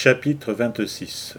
Chapitre 26.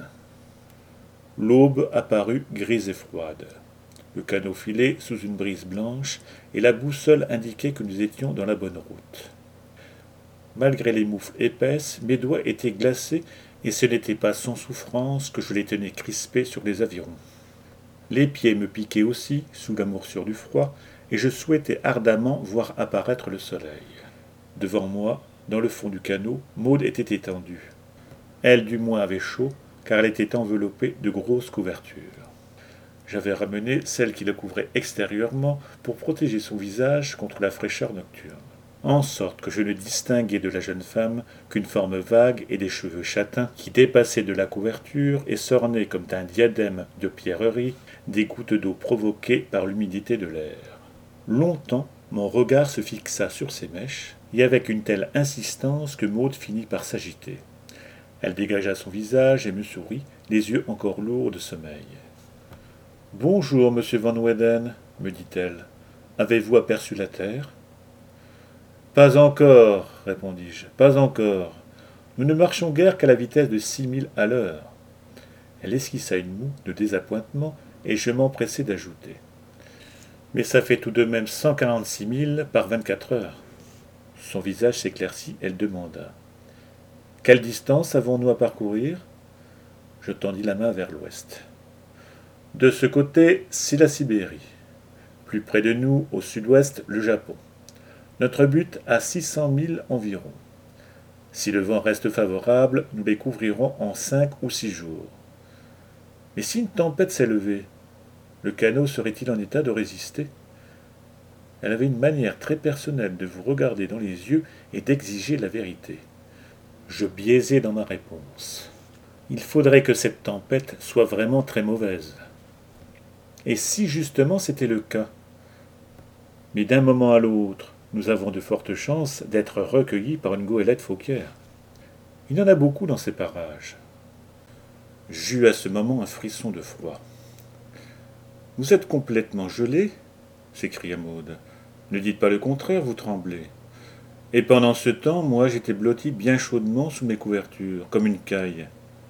L'aube apparut grise et froide. Le canot filait sous une brise blanche, et la boussole indiquait que nous étions dans la bonne route. Malgré les moufles épaisses, mes doigts étaient glacés, et ce n'était pas sans souffrance que je les tenais crispés sur les avirons. Les pieds me piquaient aussi, sous la morsure du froid, et je souhaitais ardemment voir apparaître le soleil. Devant moi, dans le fond du canot, Maud était étendue. Elle, du moins, avait chaud, car elle était enveloppée de grosses couvertures. J'avais ramené celle qui la couvrait extérieurement pour protéger son visage contre la fraîcheur nocturne, en sorte que je ne distinguais de la jeune femme qu'une forme vague et des cheveux châtains qui dépassaient de la couverture et s'ornaient comme un diadème de pierreries des gouttes d'eau provoquées par l'humidité de l'air. Longtemps, mon regard se fixa sur ces mèches, et avec une telle insistance que Maud finit par s'agiter. Elle dégagea son visage et me sourit, les yeux encore lourds de sommeil. « Bonjour, monsieur Van Weyden, me dit-elle. Avez-vous aperçu la terre ? Pas encore, répondis-je, pas encore. Nous ne marchons guère qu'à la vitesse de 6000 à l'heure. Elle esquissa une moue de désappointement et je m'empressai d'ajouter. Mais ça fait tout de même 146 000 par 24 heures. Son visage s'éclaircit, elle demanda. Quelle distance avons-nous à parcourir ? Je tendis la main vers l'ouest. De ce côté, c'est la Sibérie. Plus près de nous, au sud-ouest, le Japon. Notre but à 600 000 environ. Si le vent reste favorable, nous les couvrirons en 5 ou 6 jours. Mais si une tempête s'est levée, le canot serait-il en état de résister ? Elle avait une manière très personnelle de vous regarder dans les yeux et d'exiger la vérité. Je biaisai dans ma réponse. Il faudrait que cette tempête soit vraiment très mauvaise. Et si justement c'était le cas ? Mais d'un moment à l'autre, nous avons de fortes chances d'être recueillis par une goélette Phocéenne. Il y en a beaucoup dans ces parages. J'eus à ce moment un frisson de froid. « Vous êtes complètement gelé ?» s'écria Maud. « Ne dites pas le contraire, vous tremblez. » Et pendant ce temps, moi, j'étais blotti bien chaudement sous mes couvertures, comme une caille.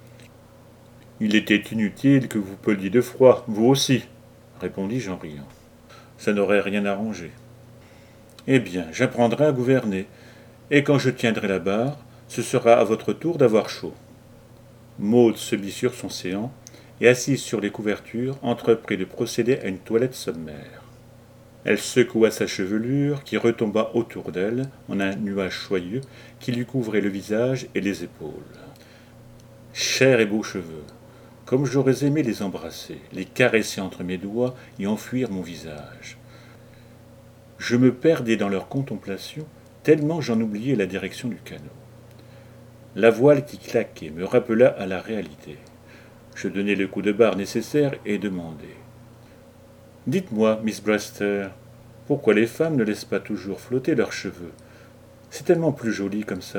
Il était inutile que vous peliez de froid, vous aussi, répondis-je en riant. Ça n'aurait rien arrangé. Eh bien, j'apprendrai à gouverner, et quand je tiendrai la barre, ce sera à votre tour d'avoir chaud. Maud se mit sur son séant, et assise sur les couvertures, entreprit de procéder à une toilette sommaire. Elle secoua sa chevelure, qui retomba autour d'elle, en un nuage soyeux, qui lui couvrait le visage et les épaules. Chers et beaux cheveux, comme j'aurais aimé les embrasser, les caresser entre mes doigts et enfuir mon visage. Je me perdais dans leur contemplation, tellement j'en oubliais la direction du canot. La voile qui claquait me rappela à la réalité. Je donnai le coup de barre nécessaire et demandai. « Dites-moi, Miss Brewster, pourquoi les femmes ne laissent pas toujours flotter leurs cheveux ? C'est tellement plus joli comme ça. »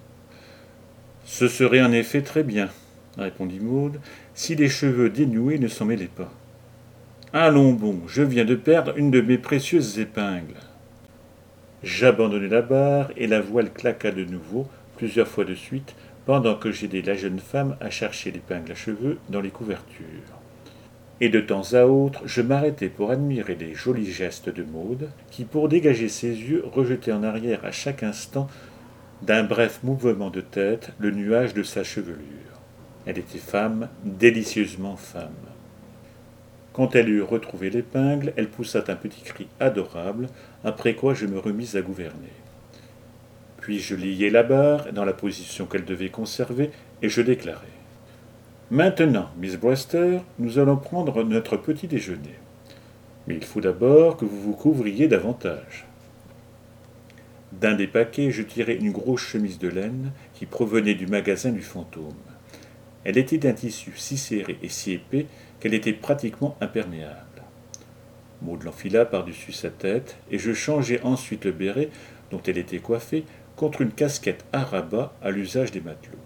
« Ce serait en effet très bien, » répondit Maud, « si les cheveux dénoués ne s'en mêlaient pas. Allons bon, je viens de perdre une de mes précieuses épingles. » J'abandonnai la barre et la voile claqua de nouveau, plusieurs fois de suite, pendant que j'aidais la jeune femme à chercher l'épingle à cheveux dans les couvertures. Et de temps à autre, je m'arrêtais pour admirer les jolis gestes de Maud, qui, pour dégager ses yeux, rejetait en arrière à chaque instant, d'un bref mouvement de tête, le nuage de sa chevelure. Elle était femme, délicieusement femme. Quand elle eut retrouvé l'épingle, elle poussa un petit cri adorable, après quoi je me remis à gouverner. Puis je liai la barre dans la position qu'elle devait conserver, et je déclarai. Maintenant, Miss Brewster, nous allons prendre notre petit déjeuner. Mais il faut d'abord que vous vous couvriez davantage. D'un des paquets, je tirai une grosse chemise de laine qui provenait du magasin du fantôme. Elle était d'un tissu si serré et si épais qu'elle était pratiquement imperméable. Maud l'enfila par-dessus sa tête et je changeai ensuite le béret dont elle était coiffée contre une casquette à rabat à l'usage des matelots.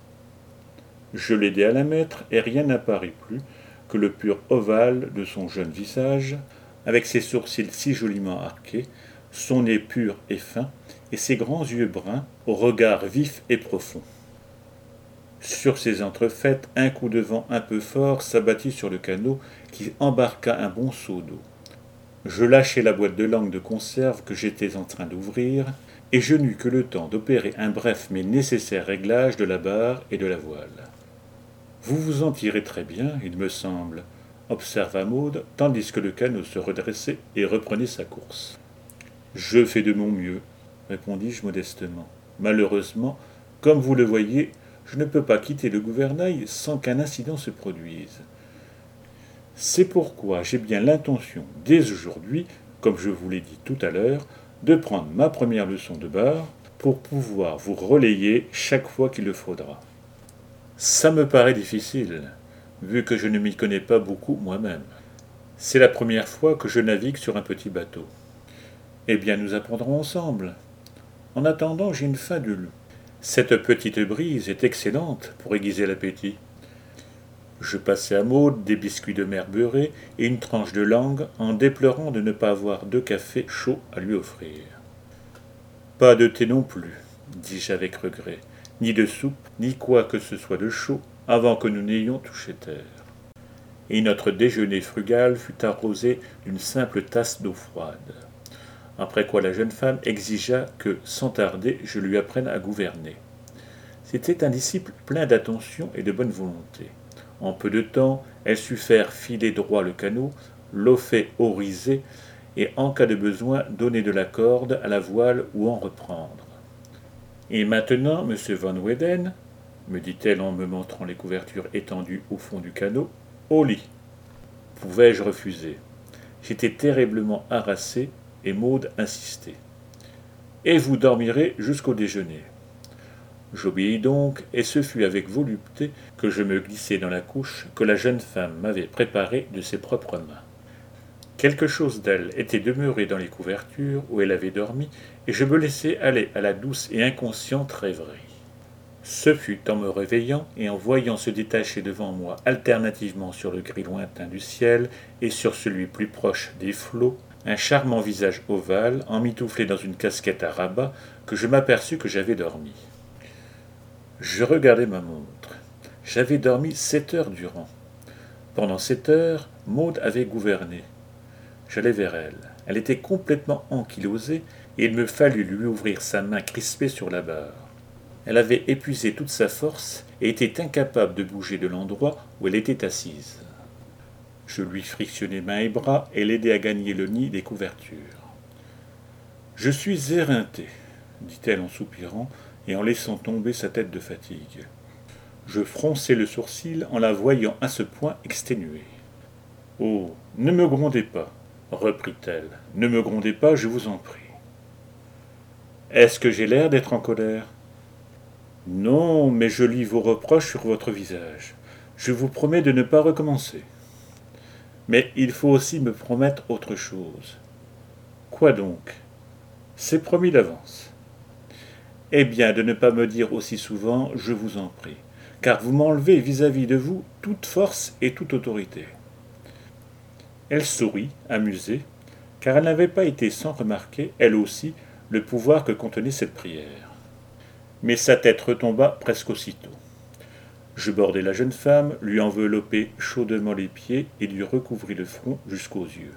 Je l'aidai à la mettre et rien n'apparut plus que le pur ovale de son jeune visage, avec ses sourcils si joliment arqués, son nez pur et fin, et ses grands yeux bruns, au regard vif et profond. Sur ces entrefaites, un coup de vent un peu fort s'abattit sur le canot qui embarqua un bon seau d'eau. Je lâchai la boîte de langue de conserve que j'étais en train d'ouvrir, et je n'eus que le temps d'opérer un bref mais nécessaire réglage de la barre et de la voile. Vous vous en tirez très bien, il me semble, observa Maud, tandis que le canot se redressait et reprenait sa course. Je fais de mon mieux, répondis-je modestement. Malheureusement, comme vous le voyez, je ne peux pas quitter le gouvernail sans qu'un incident se produise. C'est pourquoi j'ai bien l'intention, dès aujourd'hui, comme je vous l'ai dit tout à l'heure, de prendre ma première leçon de barre pour pouvoir vous relayer chaque fois qu'il le faudra. Ça me paraît difficile, vu que je ne m'y connais pas beaucoup moi-même. C'est la première fois que je navigue sur un petit bateau. Eh bien, nous apprendrons ensemble. En attendant, j'ai une faim de loup. Cette petite brise est excellente pour aiguiser l'appétit. Je passai à Maud des biscuits de mer beurrés et une tranche de langue en déplorant de ne pas avoir de café chaud à lui offrir. Pas de thé non plus, dis-je avec regret, ni de soupe, ni quoi que ce soit de chaud avant que nous n'ayons touché terre. Et notre déjeuner frugal fut arrosé d'une simple tasse d'eau froide. Après quoi la jeune femme exigea que, sans tarder, je lui apprenne à gouverner. C'était un disciple plein d'attention et de bonne volonté. En peu de temps, elle sut faire filer droit le canot, l'offer oriser, et en cas de besoin donner de la corde à la voile ou en reprendre. Et maintenant, monsieur Van Weyden, me dit-elle en me montrant les couvertures étendues au fond du canot, au lit. Pouvais-je refuser? J'étais terriblement harassé, et Maud insistait. Et vous dormirez jusqu'au déjeuner. J'obéis donc, et ce fut avec volupté que je me glissai dans la couche que la jeune femme m'avait préparée de ses propres mains. Quelque chose d'elle était demeuré dans les couvertures où elle avait dormi, et je me laissai aller à la douce et inconsciente rêverie. Ce fut en me réveillant et en voyant se détacher devant moi alternativement sur le gris lointain du ciel et sur celui plus proche des flots, un charmant visage ovale emmitouflé dans une casquette à rabat, que je m'aperçus que j'avais dormi. Je regardai ma montre. J'avais dormi 7 heures durant. Pendant 7 heures, Maud avait gouverné. J'allai vers elle. Elle était complètement ankylosée et il me fallut lui ouvrir sa main crispée sur la barre. Elle avait épuisé toute sa force et était incapable de bouger de l'endroit où elle était assise. Je lui frictionnai mains et bras et l'aidai à gagner le nid des couvertures. « Je suis éreinté, dit-elle en soupirant et en laissant tomber sa tête de fatigue. Je fronçai le sourcil en la voyant à ce point exténuée. « Oh, ne me grondez pas, reprit-elle. Ne me grondez pas, je vous en prie. Est-ce que j'ai l'air d'être en colère ? Non, mais je lis vos reproches sur votre visage. Je vous promets de ne pas recommencer. Mais il faut aussi me promettre autre chose. Quoi donc ? C'est promis d'avance. Eh bien, de ne pas me dire aussi souvent « je vous en prie », car vous m'enlevez vis-à-vis de vous toute force et toute autorité. Elle sourit, amusée, car elle n'avait pas été sans remarquer, elle aussi, le pouvoir que contenait cette prière. Mais sa tête retomba presque aussitôt. Je bordai la jeune femme, lui enveloppai chaudement les pieds et lui recouvris le front jusqu'aux yeux.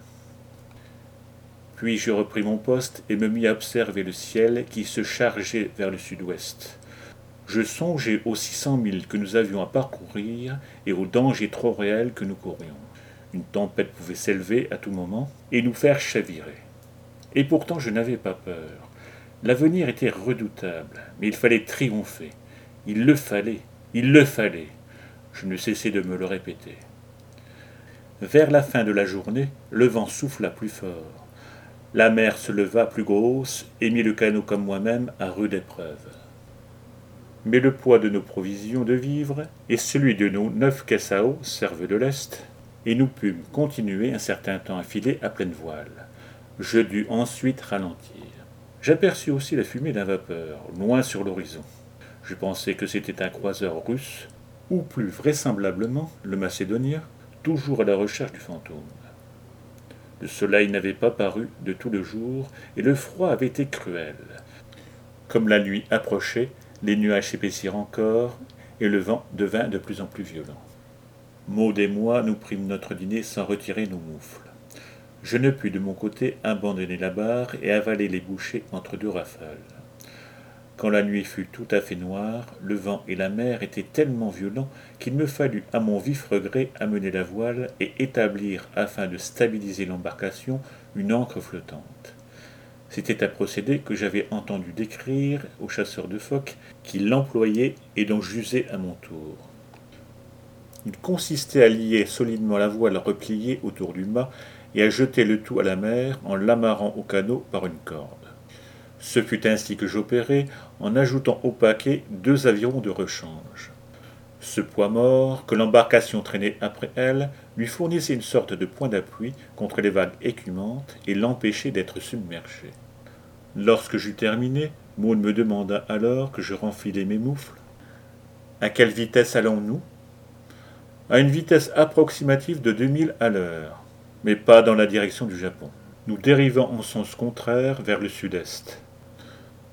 Puis je repris mon poste et me mis à observer le ciel qui se chargeait vers le sud-ouest. Je songeais aux 600 milles que nous avions à parcourir et aux dangers trop réels que nous courions. Une tempête pouvait s'élever à tout moment et nous faire chavirer. Et pourtant je n'avais pas peur. L'avenir était redoutable, mais il fallait triompher. Il le fallait. Je ne cessais de me le répéter. Vers la fin de la journée, le vent souffla plus fort. La mer se leva plus grosse et mit le canot comme moi-même à rude épreuve. Mais le poids de nos provisions de vivres et celui de nos 9 caisses à eau servent de lest, et nous pûmes continuer un certain temps à filer à pleine voile. Je dus ensuite ralentir. J'aperçus aussi la fumée d'un vapeur, loin sur l'horizon. Je pensai que c'était un croiseur russe, ou plus vraisemblablement le Macédonien, toujours à la recherche du fantôme. Le soleil n'avait pas paru de tout le jour, et le froid avait été cruel. Comme la nuit approchait, les nuages s'épaissirent encore, et le vent devint de plus en plus violent. Maud et moi, nous prîmes notre dîner sans retirer nos moufles. Je ne pus de mon côté abandonner la barre et avaler les bouchées entre deux rafales. Quand la nuit fut tout à fait noire, le vent et la mer étaient tellement violents qu'il me fallut à mon vif regret amener la voile et établir, afin de stabiliser l'embarcation, une ancre flottante. C'était un procédé que j'avais entendu décrire aux chasseurs de phoques qui l'employaient et dont j'usais à mon tour. Il consistait à lier solidement la voile repliée autour du mât et à jeter le tout à la mer en l'amarrant au canot par une corde. Ce fut ainsi que j'opérai en ajoutant au paquet 2 avirons de rechange. Ce poids mort, que l'embarcation traînait après elle, lui fournissait une sorte de point d'appui contre les vagues écumantes et l'empêchait d'être submergé. Lorsque j'eus terminé, Maud me demanda alors que je renfilais mes moufles. « À quelle vitesse allons-nous » ? « À une vitesse approximative de 2000 à l'heure, mais pas dans la direction du Japon. Nous dérivons en sens contraire vers le sud-est. »« Feu !»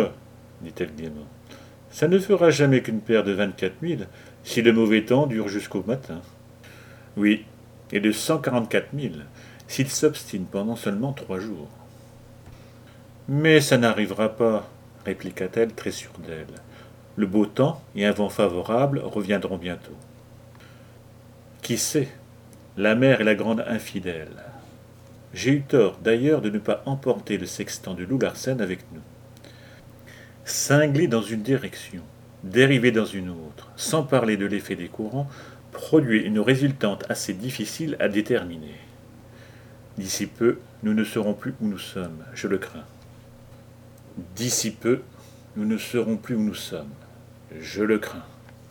dit-elle gaiement. « Ça ne fera jamais qu'une paire de 24 000 si le mauvais temps dure jusqu'au matin. »« Oui, et de 144 000 s'il s'obstine pendant seulement 3 jours. »« Mais ça n'arrivera pas, » répliqua-t-elle très sûre d'elle. « Le beau temps et un vent favorable reviendront bientôt. » Qui sait ? La mer est la grande infidèle. J'ai eu tort d'ailleurs de ne pas emporter le sextant de Lou Larsen avec nous. Cingler dans une direction, dériver dans une autre, sans parler de l'effet des courants, produit une résultante assez difficile à déterminer. D'ici peu, nous ne saurons plus où nous sommes, je le crains. D'ici peu, nous ne saurons plus où nous sommes, je le crains.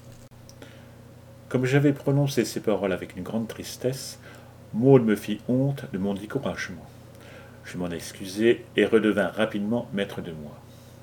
Comme j'avais prononcé ces paroles avec une grande tristesse, Maud me fit honte de mon découragement. Je m'en excusai et redevins rapidement maître de moi.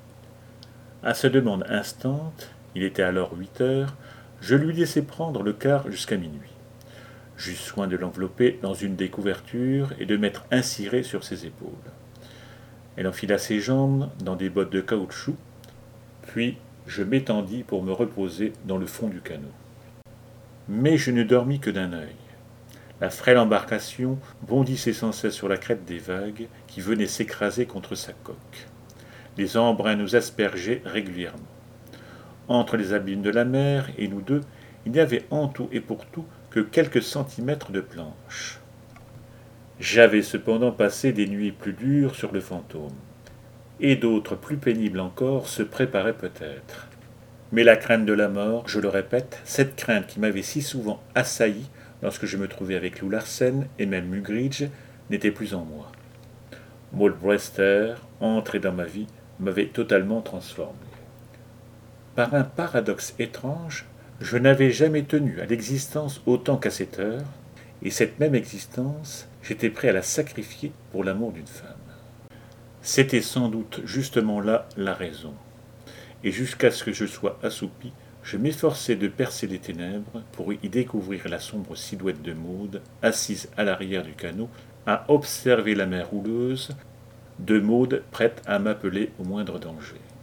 À sa demande instante, il était alors 8 heures, je lui laissai prendre le quart jusqu'à minuit. J'eus soin de l'envelopper dans une des couvertures et de mettre un ciré sur ses épaules. Elle enfila ses jambes dans des bottes de caoutchouc, puis je m'étendis pour me reposer dans le fond du canot. Mais je ne dormis que d'un œil. La frêle embarcation bondissait sans cesse sur la crête des vagues qui venaient s'écraser contre sa coque. Les embruns nous aspergeaient régulièrement. Entre les abîmes de la mer et nous deux, il n'y avait en tout et pour tout que quelques centimètres de planche. J'avais cependant passé des nuits plus dures sur le Fantôme, et d'autres plus pénibles encore se préparaient peut-être. Mais la crainte de la mort, je le répète, cette crainte qui m'avait si souvent assailli lorsque je me trouvais avec Lou Larsen et même Mugridge, n'était plus en moi. Maud Brewster, entrée dans ma vie, m'avait totalement transformé. Par un paradoxe étrange, je n'avais jamais tenu à l'existence autant qu'à cette heure, et cette même existence, j'étais prêt à la sacrifier pour l'amour d'une femme. C'était sans doute justement là la raison. Et jusqu'à ce que je sois assoupi, je m'efforçai de percer les ténèbres pour y découvrir la sombre silhouette de Maud, assise à l'arrière du canot, à observer la mer houleuse, de Maud prête à m'appeler au moindre danger.